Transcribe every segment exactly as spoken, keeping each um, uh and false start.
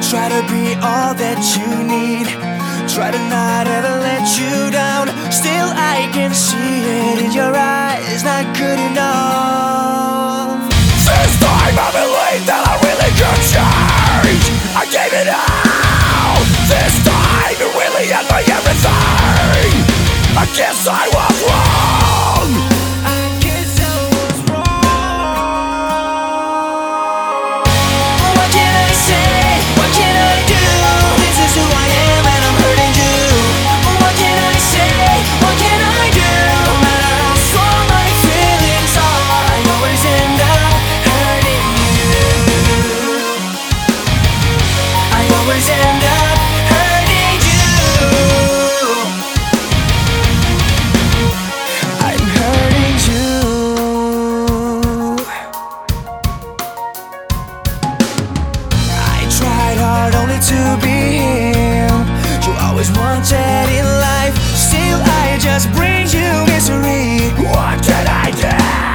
Try to be all that you need, try to not ever let you down. Still I can see it in your eyes, not good enough. This time I believe that I really could change. I gave it all. This time it really had my everything. I guess I was wrong. I guess I was wrong. What can I say? What can I do? This is who I am and I'm hurting you. What can I say? What can I do? No matter how strong my feelings are, I always end up hurting you. I always end up hurting you. I'm hurting you. I tried hard only to be him you always wanted in life. Still I just bring you misery. What can I do?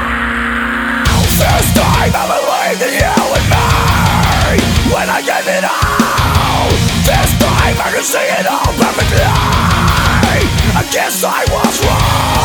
This time I believe that you and me. When I gave it all, this time I can see it all perfectly. I guess I was wrong.